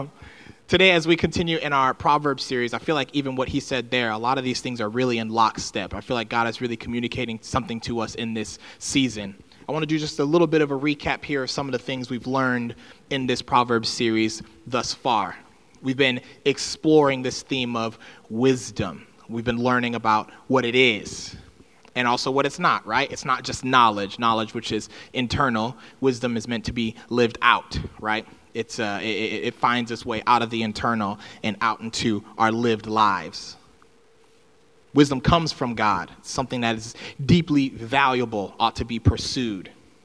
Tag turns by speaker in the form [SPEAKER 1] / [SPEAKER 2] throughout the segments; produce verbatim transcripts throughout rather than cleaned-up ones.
[SPEAKER 1] Today, as we continue in our Proverbs series, I feel like even what he said there, a lot of these things are really in lockstep. I feel like God is really communicating something to us in this season. I want to do just a little bit of a recap here of some of the things we've learned in this Proverbs series thus far. We've been exploring this theme of wisdom. We've been learning about what it is and also what it's not, right? It's not just knowledge, knowledge which is internal. Wisdom is meant to be lived out, right? It's uh, it, it finds its way out of the internal and out into our lived lives. Wisdom comes from God. It's something that is deeply valuable, ought to be pursued.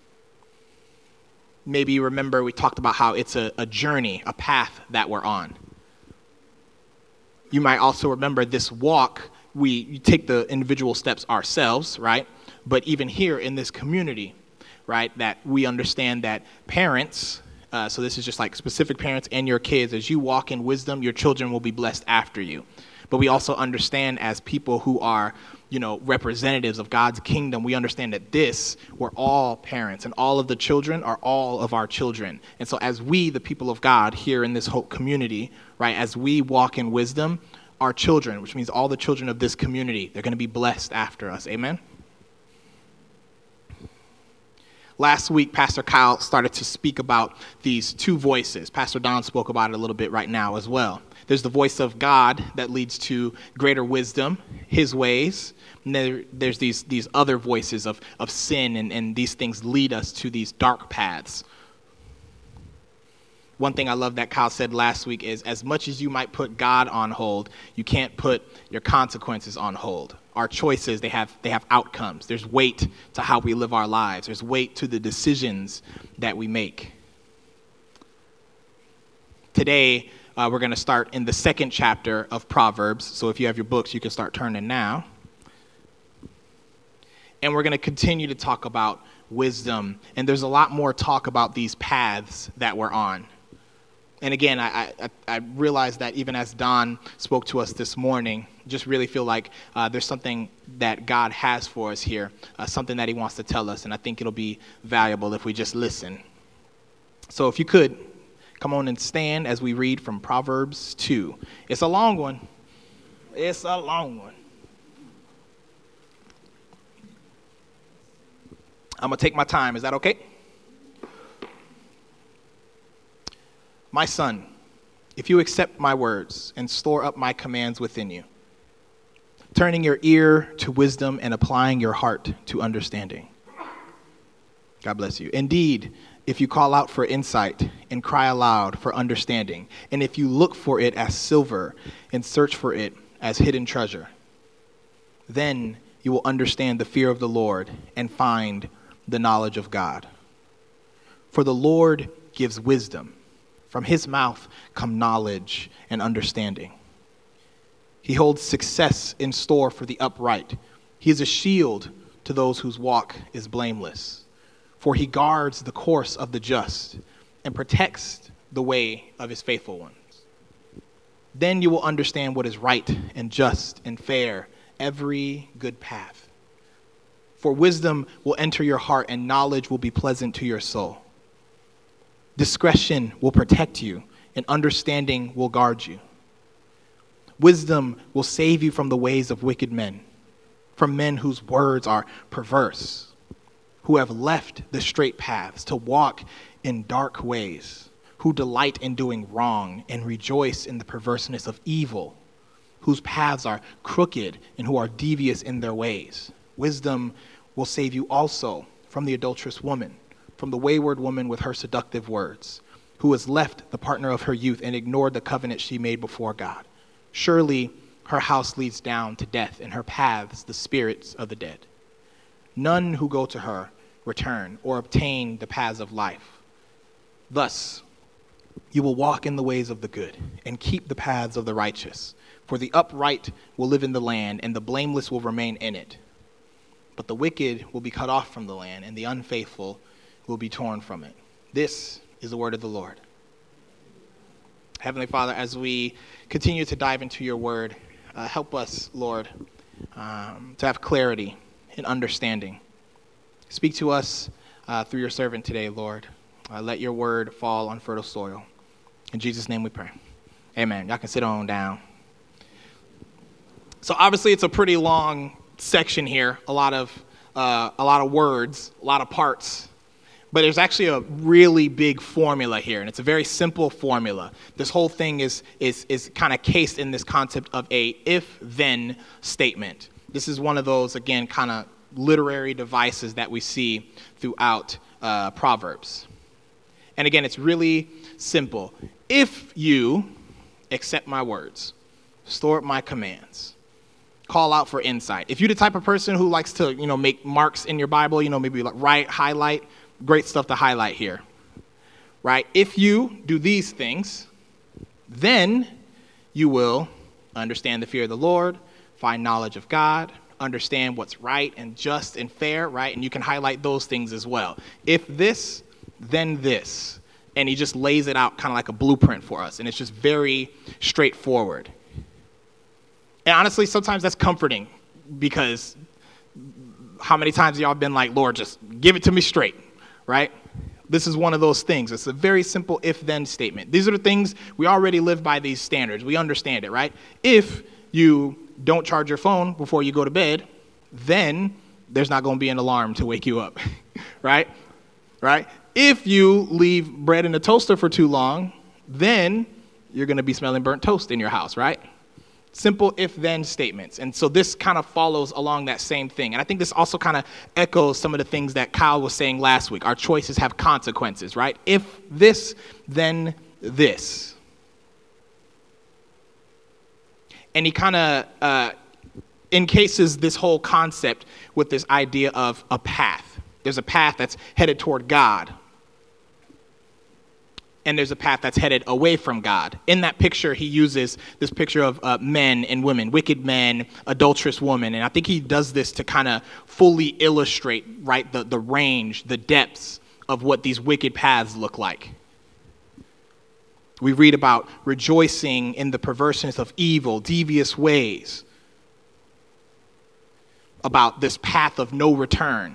[SPEAKER 1] Maybe you remember we talked about how it's a, a journey, a path that we're on. You might also remember this walk, we you take the individual steps ourselves, right? But even here in this community, right, that we understand that parents... Uh, so this is just like specific parents and your kids. As you walk in wisdom, your children will be blessed after you. But we also understand as people who are, you know, representatives of God's kingdom, we understand that this, we're all parents and all of the children are all of our children. And so as we, the people of God here in this whole community, right, as we walk in wisdom, our children, which means all the children of this community, they're going to be blessed after us. Amen. Last week, Pastor Kyle started to speak about these two voices. Pastor Don spoke about it a little bit right now as well. There's the voice of God that leads to greater wisdom, his ways. And there, there's these these other voices of, of sin, and, and these things lead us to these dark paths. One thing I love that Kyle said last week is, as much as you might put God on hold, you can't put your consequences on hold. Our choices, they have they have outcomes. There's weight to how we live our lives. There's weight to the decisions that we make. Today, uh, we're going to start in the second chapter of Proverbs. So if you have your books, you can start turning now. And we're going to continue to talk about wisdom. And there's a lot more talk about these paths that we're on. And again, I, I, I realize that even as Don spoke to us this morning, just really feel like uh, there's something that God has for us here, uh, something that he wants to tell us, and I think it'll be valuable if we just listen. So if you could, come on and stand as we read from Proverbs two. It's a long one. It's a long one. I'm going to take my time. Is that okay? My son, if you accept my words and store up my commands within you, turning your ear to wisdom and applying your heart to understanding. God bless you. Indeed, if you call out for insight and cry aloud for understanding, and if you look for it as silver and search for it as hidden treasure, then you will understand the fear of the Lord and find the knowledge of God. For the Lord gives wisdom. From his mouth come knowledge and understanding. He holds success in store for the upright. He is a shield to those whose walk is blameless. For he guards the course of the just and protects the way of his faithful ones. Then you will understand what is right and just and fair, every good path. For wisdom will enter your heart and knowledge will be pleasant to your soul. Discretion will protect you, and understanding will guard you. Wisdom will save you from the ways of wicked men, from men whose words are perverse, who have left the straight paths to walk in dark ways, who delight in doing wrong and rejoice in the perverseness of evil, whose paths are crooked and who are devious in their ways. Wisdom will save you also from the adulterous woman, from the wayward woman with her seductive words, who has left the partner of her youth and ignored the covenant she made before God. Surely her house leads down to death, and her paths the spirits of the dead. None who go to her return or obtain the paths of life. Thus, you will walk in the ways of the good and keep the paths of the righteous. For the upright will live in the land, and the blameless will remain in it. But the wicked will be cut off from the land, and the unfaithful will be torn from it. This is the word of the Lord. Heavenly Father, as we continue to dive into your word, uh, help us, Lord, um, to have clarity and understanding. Speak to us uh, through your servant today, Lord. Uh, let your word fall on fertile soil. In Jesus' name we pray. Amen. Y'all can sit on down. So obviously it's a pretty long section here, a lot of uh, a lot of words, a lot of parts. But there's actually a really big formula here, and it's a very simple formula. This whole thing is is is kind of cased in this concept of a if-then statement. This is one of those, again, kind of literary devices that we see throughout uh, Proverbs. And again, it's really simple. If you accept my words, store up my commands, call out for insight. If you're the type of person who likes to, you know, make marks in your Bible, you know, maybe like write, highlight, great stuff to highlight here, right? If you do these things, then you will understand the fear of the Lord, find knowledge of God, understand what's right and just and fair, right? And you can highlight those things as well. If this, then this. And he just lays it out kind of like a blueprint for us. And it's just very straightforward. And honestly, sometimes that's comforting, because how many times have y'all been like, Lord, just give it to me straight, right? This is one of those things. It's a very simple if-then statement. These are the things we already live by, these standards. We understand it, right? If you don't charge your phone before you go to bed, then there's not going to be an alarm to wake you up, right? Right? If you leave bread in the toaster for too long, then you're going to be smelling burnt toast in your house, right? Simple if-then statements. And so this kind of follows along that same thing. And I think this also kind of echoes some of the things that Kyle was saying last week. Our choices have consequences, right? If this, then this. And he kind of uh, encases this whole concept with this idea of a path. There's a path that's headed toward God, and there's a path that's headed away from God. In that picture, he uses this picture of uh, men and women, wicked men, adulterous woman. And I think he does this to kind of fully illustrate, right, the, the range, the depths of what these wicked paths look like. We read about rejoicing in the perverseness of evil, devious ways, about this path of no return.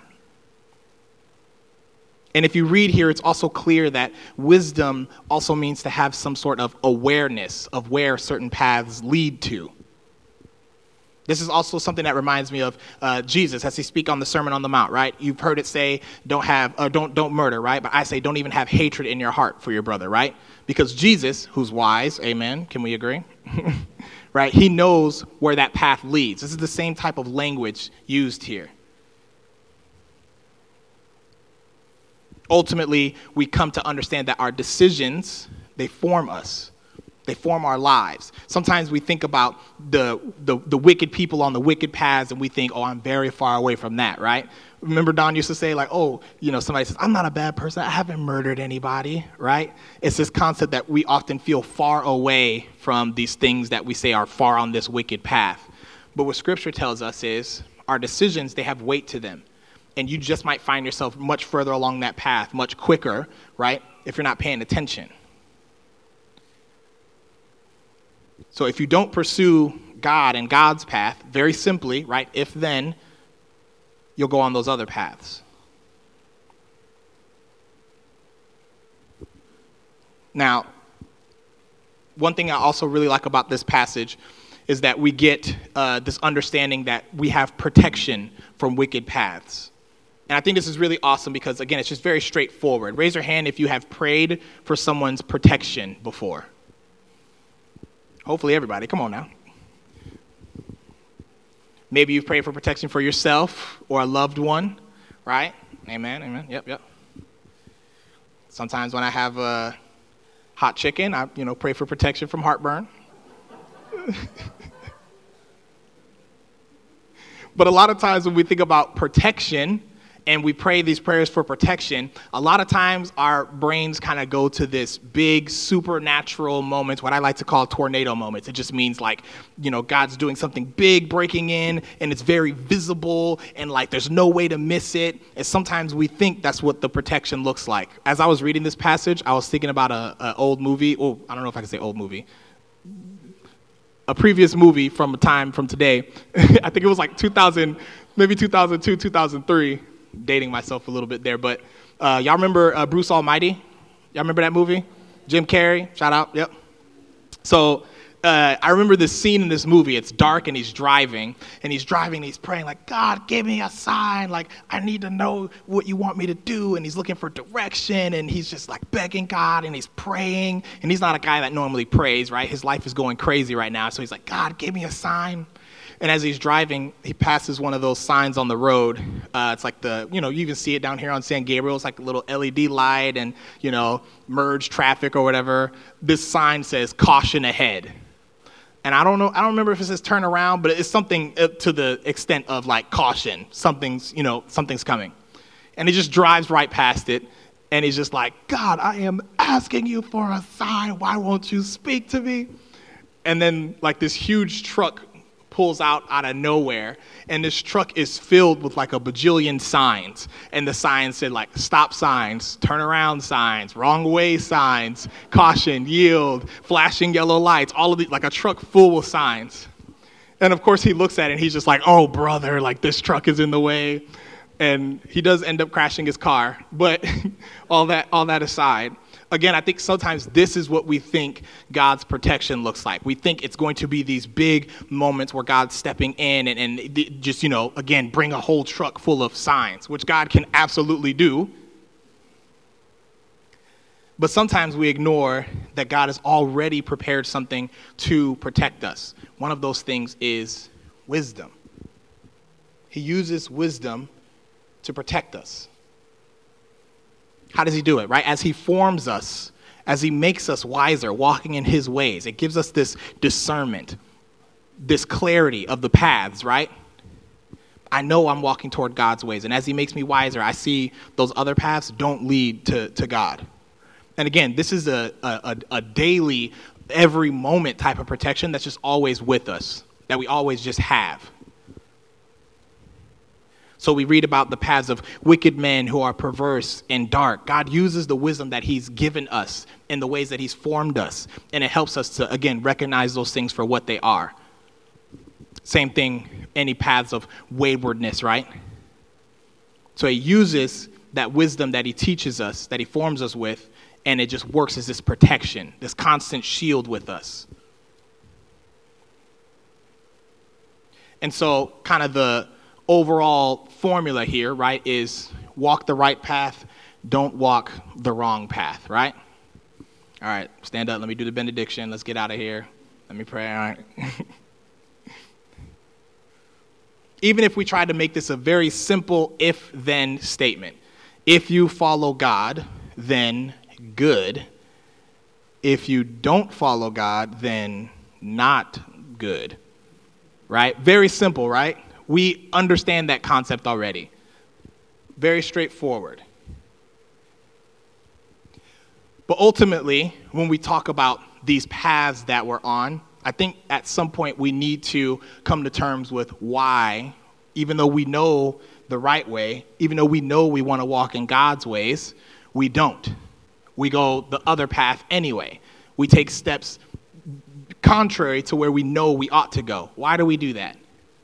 [SPEAKER 1] And if you read here, it's also clear that wisdom also means to have some sort of awareness of where certain paths lead to. This is also something that reminds me of uh, Jesus as he speak on the Sermon on the Mount, right? You've heard it say, don't have, uh, don't don't murder, right? But I say, don't even have hatred in your heart for your brother, right? Because Jesus, who's wise, amen, can we agree? Right? He knows where that path leads. This is the same type of language used here. Ultimately, we come to understand that our decisions, they form us. They form our lives. Sometimes we think about the, the the wicked people on the wicked paths, and we think, oh, I'm very far away from that, right? Remember Don used to say, like, oh, you know, somebody says, I'm not a bad person. I haven't murdered anybody, right? It's this concept that we often feel far away from these things that we say are far on this wicked path. But what Scripture tells us is our decisions, they have weight to them. And you just might find yourself much further along that path, much quicker, right, if you're not paying attention. So if you don't pursue God and God's path, very simply, right, if then, you'll go on those other paths. Now, one thing I also really like about this passage is that we get uh, this understanding that we have protection from wicked paths. And I think this is really awesome because, again, it's just very straightforward. Raise your hand if you have prayed for someone's protection before. Hopefully everybody. Come on now. Maybe you've prayed for protection for yourself or a loved one, right? Amen, amen. Yep, yep. Sometimes when I have a hot chicken, I, you know, pray for protection from heartburn. But a lot of times when we think about protection and we pray these prayers for protection, a lot of times our brains kind of go to this big supernatural moments, what I like to call tornado moments. It just means like, you know, God's doing something big breaking in and it's very visible and like there's no way to miss it. And sometimes we think that's what the protection looks like. As I was reading this passage, I was thinking about a, a old movie. Oh, I don't know if I can say old movie. A previous movie from a time from today. I think it was like two thousand, maybe two thousand two, two thousand three. Dating myself a little bit there, but uh, y'all remember uh, Bruce Almighty? Y'all remember that movie? Jim Carrey, shout out, yep. So uh, I remember this scene in this movie. It's dark and he's driving, and he's driving and he's praying like, God, give me a sign. Like, I need to know what you want me to do. And he's looking for direction, and he's just like begging God, and he's praying. And he's not a guy that normally prays, right? His life is going crazy right now. So he's like, God, give me a sign. And as he's driving, he passes one of those signs on the road. Uh, it's like the, you know, you even see it down here on San Gabriel. It's like a little L E D light and, you know, merge traffic or whatever. This sign says caution ahead. And I don't know, I don't remember if it says turn around, but it's something to the extent of like caution. Something's, you know, something's coming. And he just drives right past it. And he's just like, God, I am asking you for a sign. Why won't you speak to me? And then like this huge truck pulls out out of nowhere, and this truck is filled with like a bajillion signs, and the signs said like stop signs, turn around signs, wrong way signs, caution, yield, flashing yellow lights, all of these, like a truck full of signs. And of course he looks at it and he's just like, oh brother, like this truck is in the way. And he does end up crashing his car. But all that all that aside, again, I think sometimes this is what we think God's protection looks like. We think it's going to be these big moments where God's stepping in and, and just, you know, again, bring a whole truck full of signs, which God can absolutely do. But sometimes we ignore that God has already prepared something to protect us. One of those things is wisdom. He uses wisdom to protect us. How does he do it, right? As he forms us, as he makes us wiser, walking in his ways, it gives us this discernment, this clarity of the paths, right? I know I'm walking toward God's ways. And as he makes me wiser, I see those other paths don't lead to, to God. And again, this is a, a, a daily, every moment type of protection that's just always with us, that we always just have. So we read about the paths of wicked men who are perverse and dark. God uses the wisdom that he's given us in the ways that he's formed us. And it helps us to, again, recognize those things for what they are. Same thing, any paths of waywardness, right? So he uses that wisdom that he teaches us, that he forms us with, and it just works as this protection, this constant shield with us. And so kind of the overall formula here, right, is walk the right path, don't walk the wrong path, right? All right, stand up. Let me do the benediction. Let's get out of here. Let me pray. All right. Even if we try to make this a very simple if-then statement. If you follow God, then good. If you don't follow God, then not good. Right? Very simple, right? We understand that concept already. Very straightforward. But ultimately, when we talk about these paths that we're on, I think at some point we need to come to terms with why, even though we know the right way, even though we know we want to walk in God's ways, we don't. We go the other path anyway. We take steps contrary to where we know we ought to go. Why do we do that?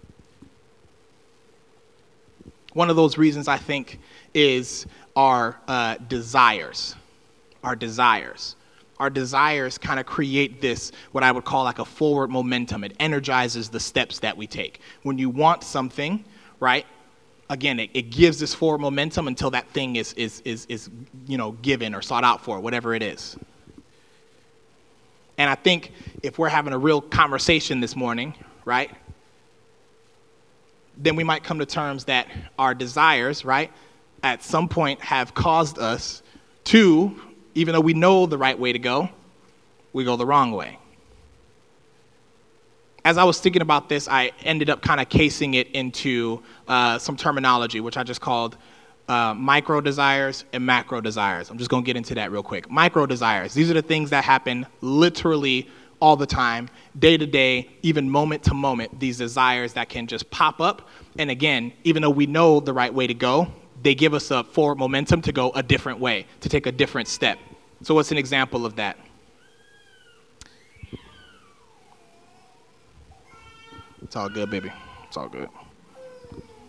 [SPEAKER 1] One of those reasons, I think, is our uh, desires. Our desires. Our desires kind of create this, what I would call like a forward momentum. It energizes the steps that we take. When you want something, right, again, it, it gives this forward momentum until that thing is, is, is, is, you know, given or sought out for, whatever it is. And I think if we're having a real conversation this morning, right, then we might come to terms that our desires, right, at some point have caused us to, even though we know the right way to go, we go the wrong way. As I was thinking about this, I ended up kind of casing it into uh, some terminology, which I just called uh, micro desires and macro desires. I'm just going to get into that real quick. Micro desires, these are the things that happen literally all the time, day to day, even moment to moment, these desires that can just pop up. And again, even though we know the right way to go, they give us a forward momentum to go a different way, to take a different step. So what's an example of that? It's all good, baby. It's all good.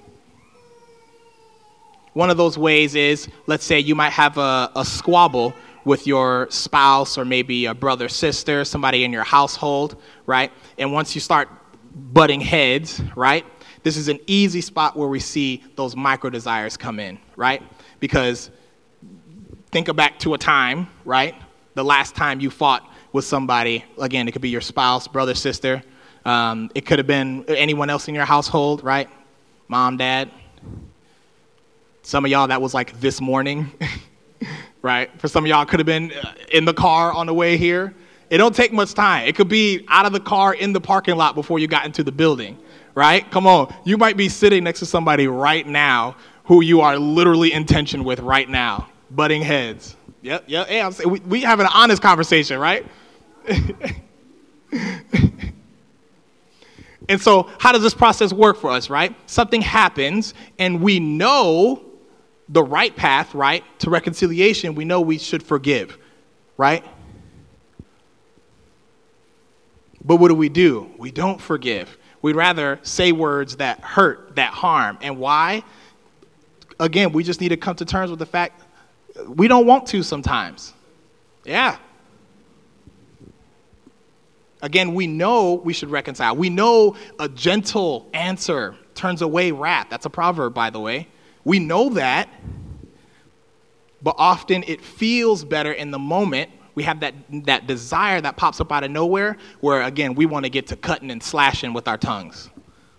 [SPEAKER 1] One of those ways is, let's say you might have a, a squabble with your spouse or maybe a brother, sister, somebody in your household, right? And once you start butting heads, right, this is an easy spot where we see those micro desires come in, right? Because think back to a time, right? The last time you fought with somebody, again, it could be your spouse, brother, sister. Um, it could have been anyone else in your household, right? Mom, dad. Some of y'all, that was like this morning, right? For some of y'all, it could have been in the car on the way here. It don't take much time. It could be out of the car in the parking lot before you got into the building, right? Come on. You might be sitting next to somebody right now who you are literally in tension with right now, butting heads. Yep, yep. Hey, I'm saying we we having an honest conversation, right? And so how does this process work for us, right? Something happens, and we know the right path, right, to reconciliation. We know we should forgive, right? But what do we do? We don't forgive. We'd rather say words that hurt, that harm. And why? Again, we just need to come to terms with the fact we don't want to sometimes. Yeah. Again, we know we should reconcile. We know a gentle answer turns away wrath. That's a proverb, by the way. We know that, but often it feels better in the moment. We have that, that desire that pops up out of nowhere where, again, we want to get to cutting and slashing with our tongues.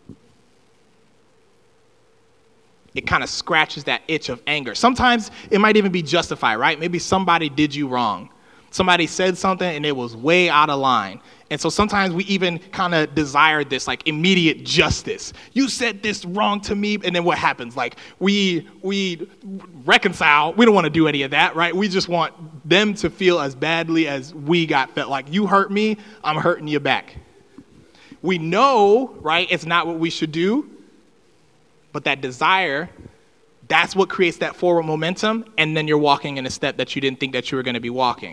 [SPEAKER 1] It kind of scratches that itch of anger. Sometimes it might even be justified, right? Maybe somebody did you wrong. Somebody said something and it was way out of line. And so sometimes we even kind of desire this like immediate justice. You said this wrong to me, and then what happens? Like we we reconcile. We don't want to do any of that, right? We just want them to feel as badly as we got felt. Like you hurt me, I'm hurting you back. We know, right, it's not what we should do, but that desire, that's what creates that forward momentum, and then you're walking in a step that you didn't think that you were going to be walking.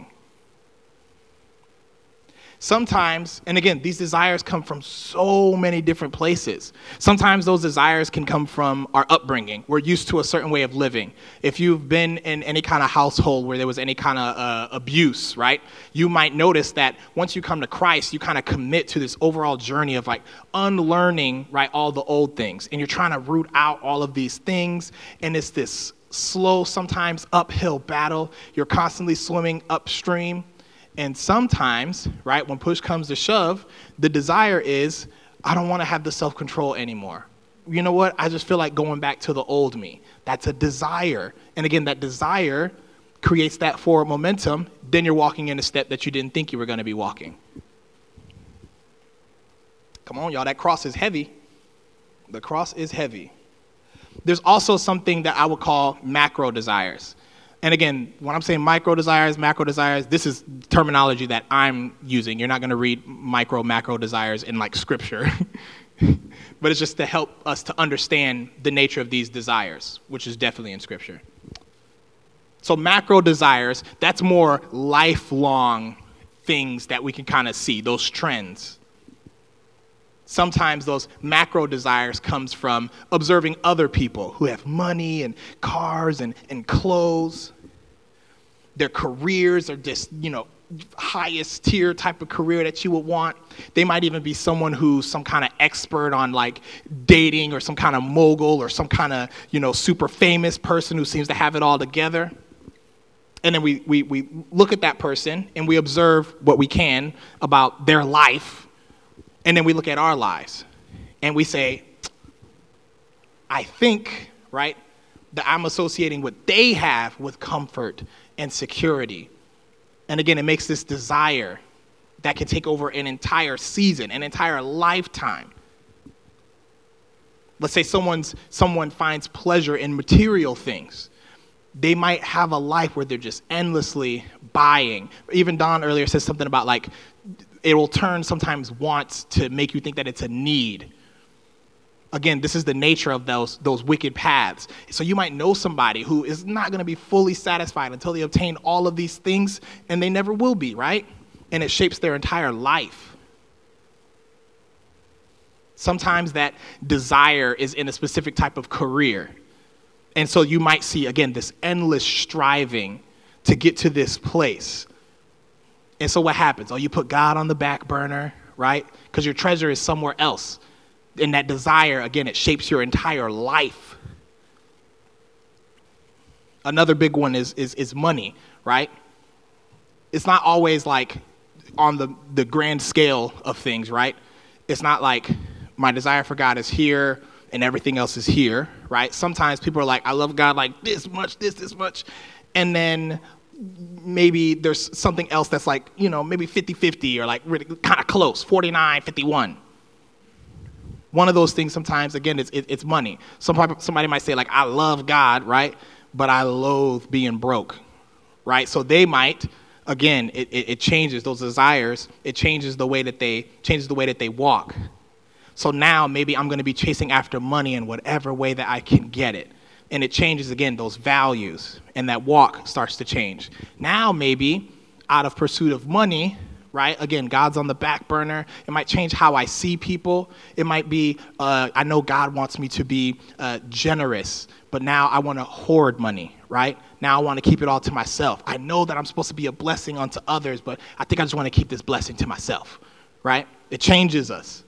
[SPEAKER 1] Sometimes, and again, these desires come from so many different places. Sometimes those desires can come from our upbringing. We're used to a certain way of living. If you've been in any kind of household where there was any kind of uh, abuse, right, you might notice that once you come to Christ, you kind of commit to this overall journey of like unlearning, right, all the old things. And you're trying to root out all of these things. And it's this slow, sometimes uphill battle. You're constantly swimming upstream. And sometimes, right, when push comes to shove, the desire is, I don't want to have the self-control anymore. You know what? I just feel like going back to the old me. That's a desire. And again, that desire creates that forward momentum. Then you're walking in a step that you didn't think you were going to be walking. Come on, y'all. That cross is heavy. The cross is heavy. There's also something that I would call macro desires. And again, when I'm saying micro desires, macro desires, this is terminology that I'm using. You're not going to read micro, macro desires in like scripture. But it's just to help us to understand the nature of these desires, which is definitely in scripture. So macro desires, that's more lifelong things that we can kind of see, those trends. Sometimes those macro desires comes from observing other people who have money and cars and, and clothes. Their careers are just, you know, highest tier type of career that you would want. They might even be someone who's some kind of expert on like dating or some kind of mogul or some kind of, you know, super famous person who seems to have it all together. And then we, we, we look at that person and we observe what we can about their life. And then we look at our lives and we say, I think, right, that I'm associating what they have with comfort and security. And again, it makes this desire that can take over an entire season, an entire lifetime. Let's say someone's someone finds pleasure in material things. They might have a life where they're just endlessly buying. Even Don earlier said something about like, it will turn sometimes wants to make you think that it's a need. Again, this is the nature of those, those wicked paths. So you might know somebody who is not going to be fully satisfied until they obtain all of these things, and they never will be, right? And it shapes their entire life. Sometimes that desire is in a specific type of career. And so you might see, again, this endless striving to get to this place. And so what happens? Oh, you put God on the back burner, right? Because your treasure is somewhere else. And that desire, again, it shapes your entire life. Another big one is is, is money, right? It's not always like on the, the grand scale of things, right? It's not like my desire for God is here and everything else is here, right? Sometimes people are like, I love God like this much, this, this much. And then maybe there's something else that's like, you know, maybe fifty-fifty or like really kind of close, forty-nine fifty-one. One of those things sometimes, again, it's, it, it's money. Somebody, somebody might say like, I love God, right? But I loathe being broke, right? So they might, again, it, it, it changes those desires. It changes the way that they changes the way that they walk. So now maybe I'm going to be chasing after money in whatever way that I can get it. And it changes, again, those values, and that walk starts to change. Now maybe out of pursuit of money, right? Again, God's on the back burner. It might change how I see people. It might be, uh, I know God wants me to be uh, generous, but now I want to hoard money, right? Now I want to keep it all to myself. I know that I'm supposed to be a blessing unto others, but I think I just want to keep this blessing to myself, right? It changes us.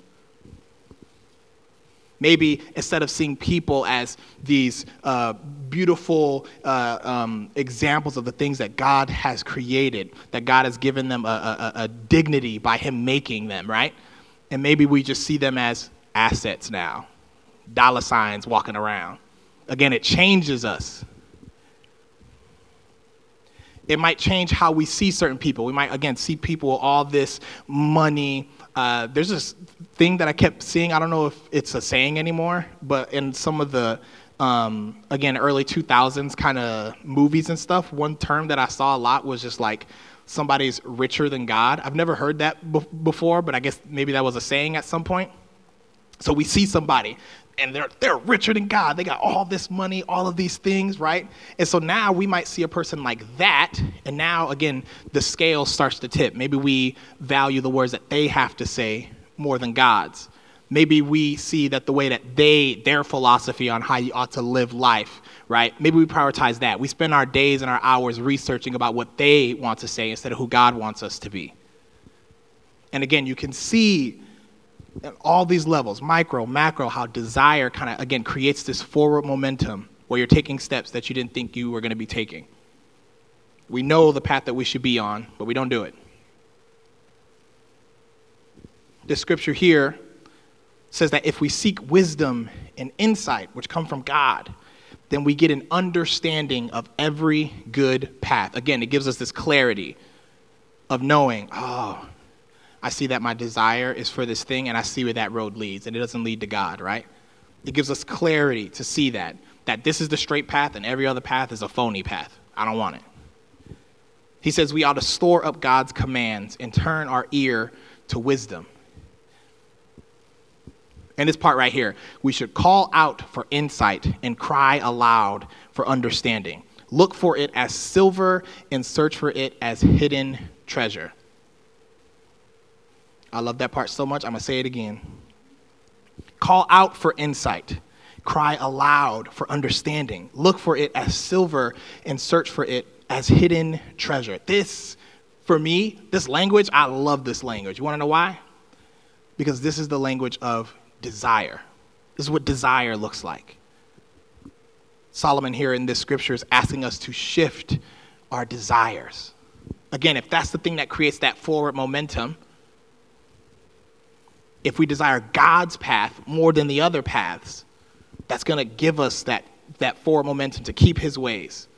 [SPEAKER 1] Maybe instead of seeing people as these uh, beautiful uh, um, examples of the things that God has created, that God has given them a, a, a dignity by him making them, right? And maybe we just see them as assets now, dollar signs walking around. Again, it changes us. It might change how we see certain people. We might, again, see people with all this money. Uh, there's this thing that I kept seeing. I don't know if it's a saying anymore, but in some of the, um, again, early two thousands kind of movies and stuff, one term that I saw a lot was just like somebody's richer than God. I've never heard that be- before, but I guess maybe that was a saying at some point. So we see somebody, and they're they're richer than God. They got all this money, all of these things, right? And so now we might see a person like that, and now, again, the scale starts to tip. Maybe we value the words that they have to say more than God's. Maybe we see that the way that they, their philosophy on how you ought to live life, right? Maybe we prioritize that. We spend our days and our hours researching about what they want to say instead of who God wants us to be. And again, you can see at all these levels, micro, macro, how desire kind of, again, creates this forward momentum where you're taking steps that you didn't think you were going to be taking. We know the path that we should be on, but we don't do it. The scripture here says that if we seek wisdom and insight, which come from God, then we get an understanding of every good path. Again, it gives us this clarity of knowing, oh, I see that my desire is for this thing, and I see where that road leads, and it doesn't lead to God, right? It gives us clarity to see that, that this is the straight path, and every other path is a phony path. I don't want it. He says we ought to store up God's commands and turn our ear to wisdom. And this part right here, we should call out for insight and cry aloud for understanding. Look for it as silver and search for it as hidden treasure. I love that part so much, I'm going to say it again. Call out for insight. Cry aloud for understanding. Look for it as silver and search for it as hidden treasure. This, for me, this language, I love this language. You want to know why? Because this is the language of desire. This is what desire looks like. Solomon here in this scripture is asking us to shift our desires. Again, if that's the thing that creates that forward momentum, if we desire God's path more than the other paths, that's going to give us that, that forward momentum to keep his ways.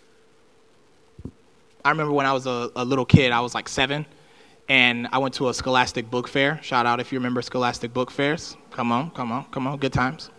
[SPEAKER 1] I remember when I was a, a little kid, I was like seven, and I went to a Scholastic book fair. Shout out if you remember Scholastic book fairs. Come on, come on, come on, good times.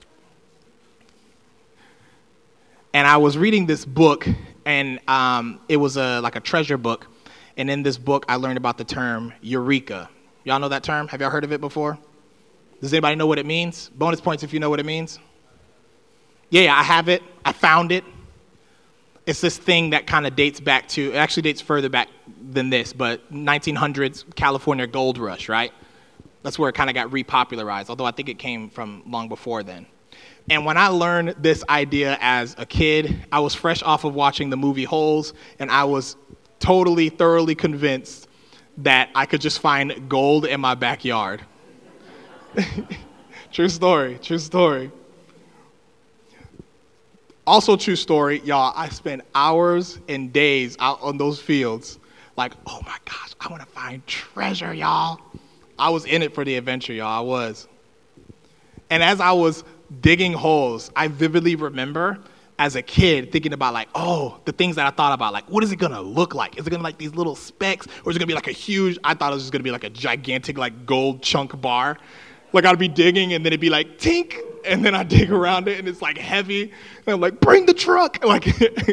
[SPEAKER 1] And I was reading this book, and um, it was a like a treasure book. And in this book, I learned about the term eureka. Y'all know that term? Have y'all heard of it before? Does anybody know what it means? Bonus points if you know what it means. Yeah, yeah, I have it. I found it. It's this thing that kind of dates back to, it actually dates further back than this, but nineteen hundreds California gold rush, right? That's where it kind of got repopularized, although I think it came from long before then. And when I learned this idea as a kid, I was fresh off of watching the movie Holes, and I was totally, thoroughly convinced that I could just find gold in my backyard. True story, true story. Also true story, y'all, I spent hours and days out on those fields like, oh my gosh, I want to find treasure, y'all. I was in it for the adventure, y'all, I was. And as I was digging holes, I vividly remember as a kid thinking about like, oh, the things that I thought about, like, what is it going to look like? Is it going to like these little specks, or is it going to be like a huge, I thought it was just going to be like a gigantic like gold chunk bar. Like I'd be digging and then it'd be like, tink, and then I dig around it and it's like heavy. And I'm like, bring the truck. Like,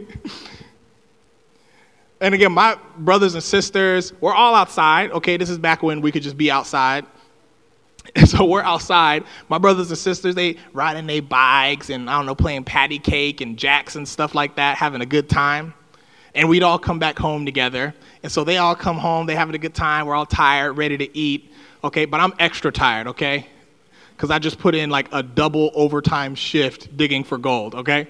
[SPEAKER 1] and again, my brothers and sisters, we're all outside. Okay, this is back when we could just be outside. And so we're outside. My brothers and sisters, they riding their bikes and, I don't know, playing patty cake and jacks and stuff like that, having a good time. And we'd all come back home together. And so they all come home. They having a good time. We're all tired, ready to eat. Okay, but I'm extra tired, okay? Because I just put in like a double overtime shift digging for gold, okay?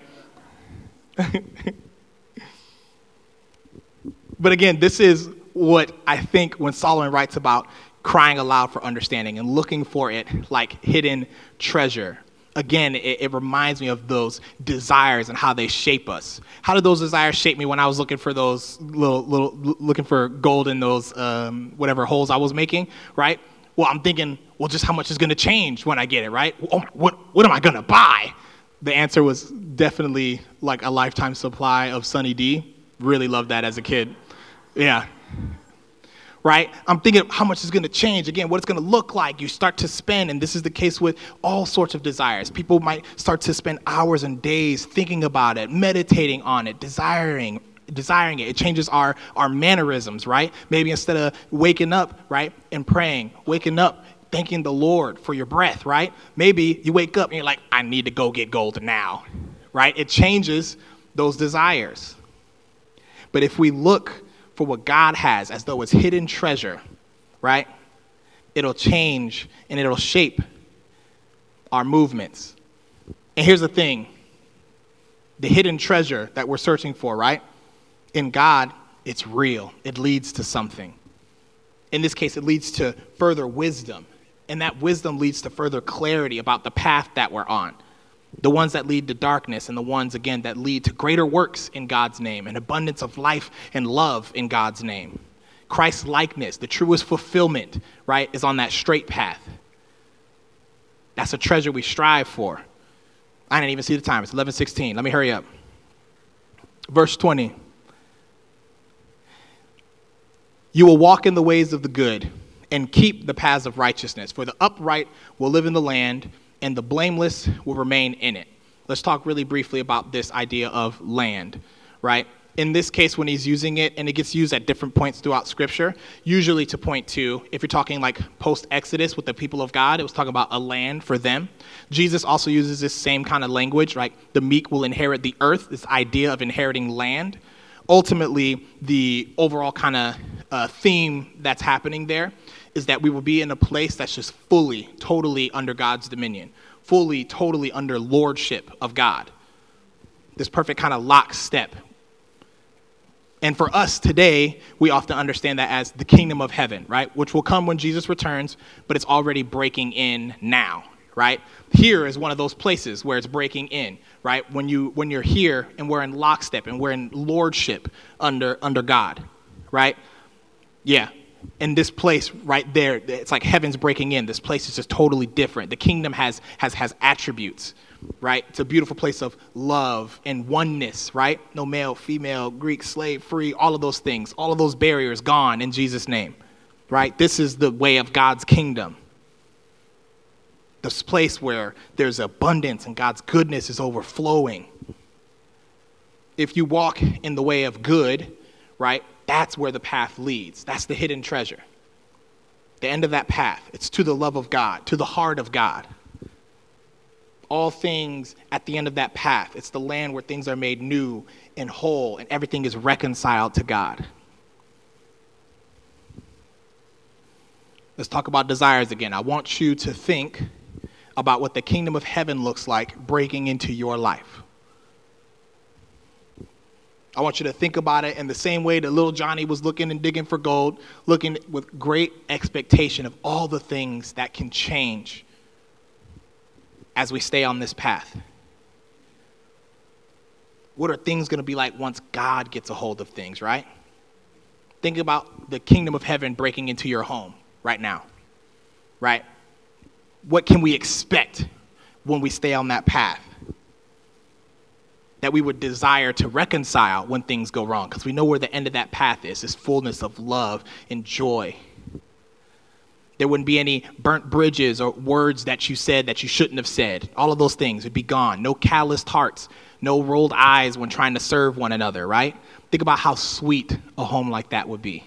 [SPEAKER 1] But again, this is what I think when Solomon writes about crying aloud for understanding and looking for it like hidden treasure. Again, it, it reminds me of those desires and how they shape us. How did those desires shape me when I was looking for those little, little looking for gold in those um, whatever holes I was making, right? Well, I'm thinking, well, just how much is going to change when I get it, right? Oh, what what am I going to buy? The answer was definitely like a lifetime supply of Sunny D. Really loved that as a kid. Yeah. Right? I'm thinking how much is going to change. Again, what it's going to look like. You start to spend, and this is the case with all sorts of desires. People might start to spend hours and days thinking about it, meditating on it, desiring desiring it. It changes our, our mannerisms, right? Maybe instead of waking up, right, and praying, waking up, thanking the Lord for your breath, right? Maybe you wake up and you're like, I need to go get gold now, right? It changes those desires. But if we look for what God has as though it's hidden treasure, right? It'll change and it'll shape our movements. And here's the thing. The hidden treasure that we're searching for, right? In God, it's real. It leads to something. In this case, it leads to further wisdom. And that wisdom leads to further clarity about the path that we're on. The ones that lead to darkness and the ones, again, that lead to greater works in God's name, an abundance of life and love in God's name. Christ's likeness, the truest fulfillment, right, is on that straight path. That's a treasure we strive for. I didn't even see the time. It's eleven sixteen. Let me hurry up. Verse twenty. You will walk in the ways of the good and keep the paths of righteousness, for the upright will live in the land, and the blameless will remain in it. Let's talk really briefly about this idea of land, right? In this case, when he's using it, and it gets used at different points throughout Scripture, usually to point to, if you're talking like post-Exodus with the people of God, it was talking about a land for them. Jesus also uses this same kind of language, right? The meek will inherit the earth, this idea of inheriting land. Ultimately, the overall kind of uh, theme that's happening there is that we will be in a place that's just fully, totally under God's dominion, fully, totally under lordship of God. This perfect kind of lockstep. And for us today, we often understand that as the kingdom of heaven, right? Which will come when Jesus returns, but it's already breaking in now, right? Here is one of those places where it's breaking in, right? When you when you're here and we're in lockstep and we're in lordship under under God, right? Yeah. In this place right there, it's like heaven's breaking in. This place is just totally different. The kingdom has has has attributes, right? It's a beautiful place of love and oneness, right? No male, female, Greek, slave, free, all of those things, all of those barriers gone in Jesus' name, right? This is the way of God's kingdom. This place where there's abundance and God's goodness is overflowing. If you walk in the way of good, right? That's where the path leads. That's the hidden treasure. The end of that path, it's to the love of God, to the heart of God. All things at the end of that path, it's the land where things are made new and whole and everything is reconciled to God. Let's talk about desires again. I want you to think about what the kingdom of heaven looks like breaking into your life. I want you to think about it in the same way that little Johnny was looking and digging for gold, looking with great expectation of all the things that can change as we stay on this path. What are things going to be like once God gets a hold of things, right? Think about the kingdom of heaven breaking into your home right now, right? What can we expect when we stay on that path? That we would desire to reconcile when things go wrong, because we know where the end of that path is, this fullness of love and joy. There wouldn't be any burnt bridges or words that you said that you shouldn't have said. All of those things would be gone. No calloused hearts, no rolled eyes when trying to serve one another, right? Think about how sweet a home like that would be.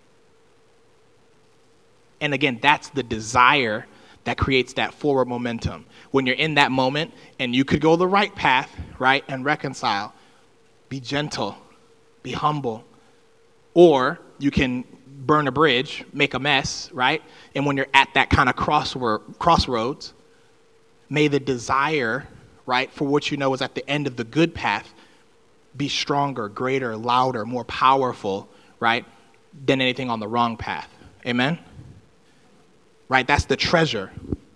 [SPEAKER 1] And again, that's the desire that creates that forward momentum. When you're in that moment and you could go the right path, right, and reconcile, be gentle, be humble. Or you can burn a bridge, make a mess, right? And when you're at that kind of crossword, crossroads, may the desire, right, for what you know is at the end of the good path be stronger, greater, louder, more powerful, right, than anything on the wrong path. Amen? Right? That's the treasure.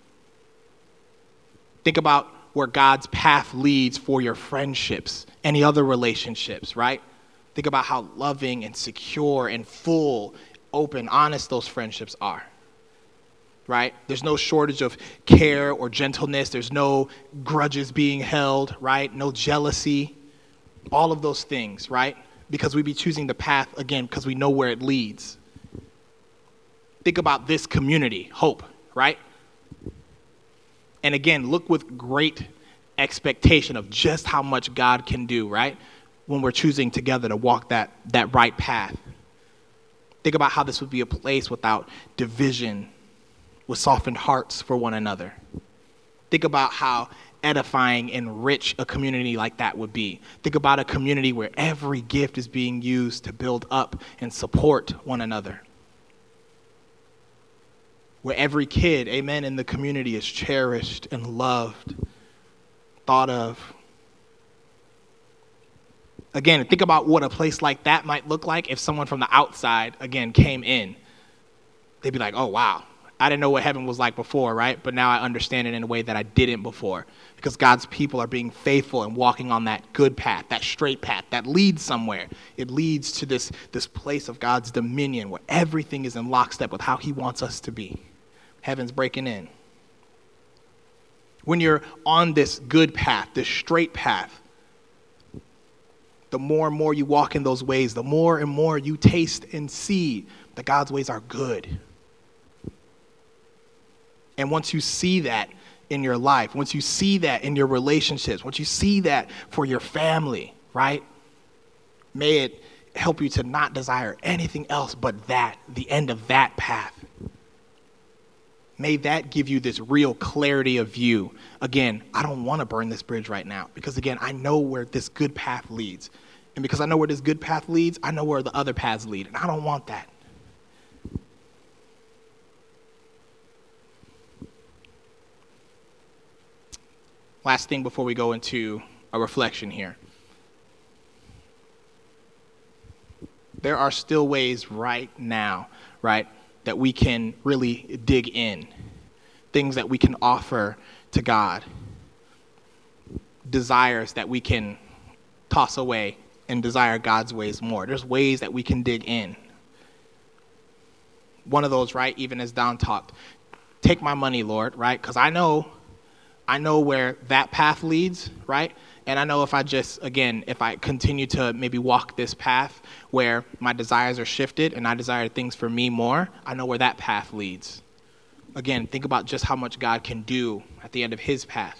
[SPEAKER 1] Think about where God's path leads for your friendships, any other relationships, right? Think about how loving and secure and full, open, honest those friendships are, right? There's no shortage of care or gentleness. There's no grudges being held, right? No jealousy, all of those things, right? Because we be choosing the path, again, because we know where it leads. Think about this community, Hope, right? And again, look with great expectation of just how much God can do, right? When we're choosing together to walk that, that right path. Think about how this would be a place without division, with softened hearts for one another. Think about how edifying and rich a community like that would be. Think about a community where every gift is being used to build up and support one another. Where every kid, amen, in the community is cherished and loved, thought of. Again, think about what a place like that might look like if someone from the outside, again, came in. They'd be like, oh, wow, I didn't know what heaven was like before, right? But now I understand it in a way that I didn't before. Because God's people are being faithful and walking on that good path, that straight path, that leads somewhere. It leads to this, this place of God's dominion where everything is in lockstep with how he wants us to be. Heaven's breaking in. When you're on this good path, this straight path, the more and more you walk in those ways, the more and more you taste and see that God's ways are good. And once you see that in your life, once you see that in your relationships, once you see that for your family, right? May it help you to not desire anything else but that, the end of that path. May that give you this real clarity of view. Again, I don't want to burn this bridge right now because, again, I know where this good path leads. And because I know where this good path leads, I know where the other paths lead. And I don't want that. Last thing before we go into a reflection here. There are still ways right now, right, that we can really dig in, things that we can offer to God, desires that we can toss away and desire God's ways more. There's ways that we can dig in. One of those, right, even as Don talked, take my money, Lord, right, because I know, I know where that path leads, right? And I know if I just, again, if I continue to maybe walk this path where my desires are shifted and I desire things for me more, I know where that path leads. Again, think about just how much God can do at the end of his path.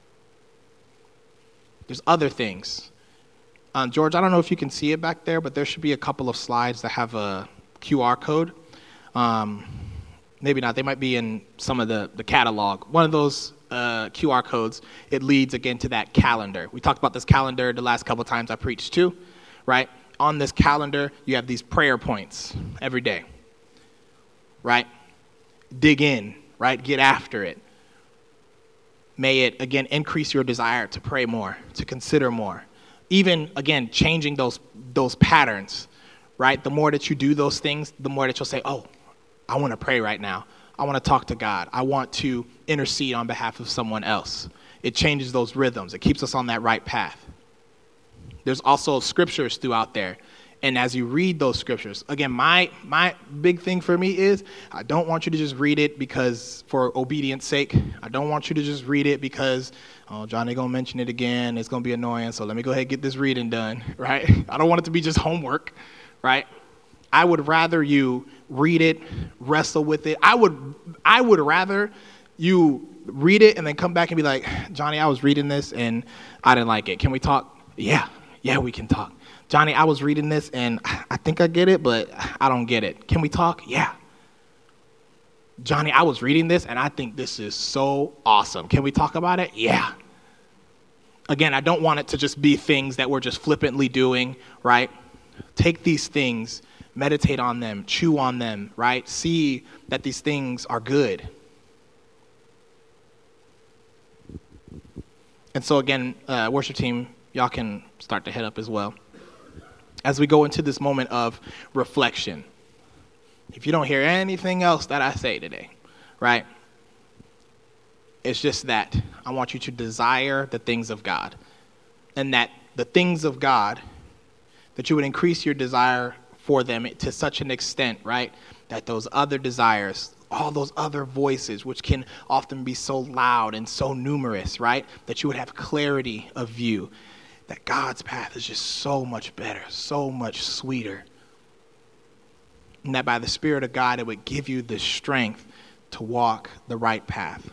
[SPEAKER 1] There's other things. Um, George, I don't know if you can see it back there, but there should be a couple of slides that have a Q R code. Um, maybe not. They might be in some of the, the catalog. One of those Uh, Q R codes, it leads again to that calendar. We talked about this calendar the last couple times I preached too, right? On this calendar, you have these prayer points every day, right? Dig in, right? Get after it. may it, again, increase your desire to pray more, to consider more. Even, again, changing those those patterns, right? The more that you do those things, the more that you'll say, oh, I want to pray right now. I want to talk to God. I want to intercede on behalf of someone else. It changes those rhythms. It keeps us on that right path. There's also scriptures throughout there. And as you read those scriptures, again, my my big thing for me is I don't want you to just read it because for obedience sake. I don't want you to just read it because, oh, Johnny going to mention it again. It's going to be annoying. So let me go ahead and get this reading done, right? I don't want it to be just homework, right? I would rather you read it, wrestle with it. I would I would rather you read it and then come back and be like, Johnny, I was reading this and I didn't like it. Can we talk? Yeah, yeah, we can talk. Johnny, I was reading this, and I think I get it, but I don't get it. Can we talk? Yeah. Johnny, I was reading this, and I think this is so awesome. Can we talk about it? Yeah. Again, I don't want it to just be things that we're just flippantly doing, right? Take these things, meditate on them, chew on them, right? See that these things are good. And so, again, uh, worship team, y'all can start to head up as well. As we go into this moment of reflection, if you don't hear anything else that I say today, right, it's just that I want you to desire the things of God, and that the things of God, that you would increase your desire for them to such an extent, right, that those other desires, all those other voices, which can often be so loud and so numerous, right, that you would have clarity of view. That God's path is just so much better, so much sweeter. And that by the Spirit of God, it would give you the strength to walk the right path.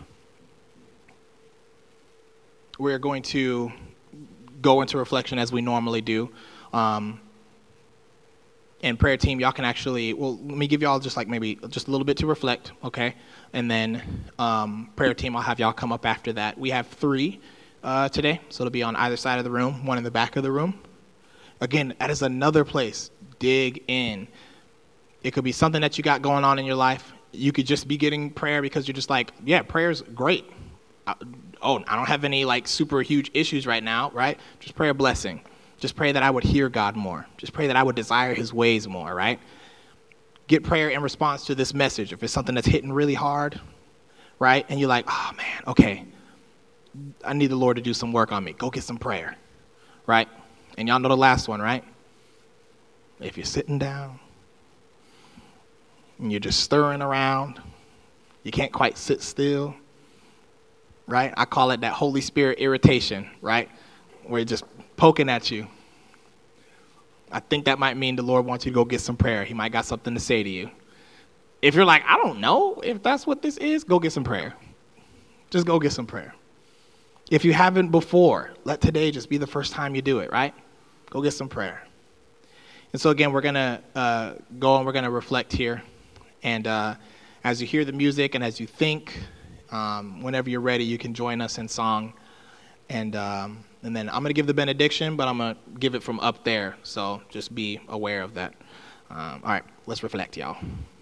[SPEAKER 1] We're going to go into reflection as we normally do. Um, and prayer team, y'all can actually, well, let me give y'all just like maybe just a little bit to reflect, okay? And then um, prayer team, I'll have y'all come up after that. We have three. Uh, today, so it'll be on either side of the room, one in the back of the room. Again, that is another place. Dig in. It could be something that you got going on in your life. You could just be getting prayer because you're just like, yeah, prayer's great. I, oh, I don't have any like super huge issues right now, right? Just pray a blessing. Just pray that I would hear God more. Just pray that I would desire his ways more, right? Get prayer in response to this message. If it's something that's hitting really hard, right? And you're like, oh man, okay. I need the Lord to do some work on me. Go get some prayer, right? And y'all know the last one, right? If you're sitting down and you're just stirring around, you can't quite sit still, right? I call it that Holy Spirit irritation, right? Where it's just poking at you. I think that might mean the Lord wants you to go get some prayer. He might got something to say to you. If you're like, I don't know if that's what this is, go get some prayer. Just go get some prayer. If you haven't before, let today just be the first time you do it, right? Go get some prayer. And so, again, we're going to uh, go and we're going to reflect here. And uh, as you hear the music and as you think, um, whenever you're ready, you can join us in song. And um, and then I'm going to give the benediction, but I'm going to give it from up there. So just be aware of that. Um, all right, let's reflect, y'all.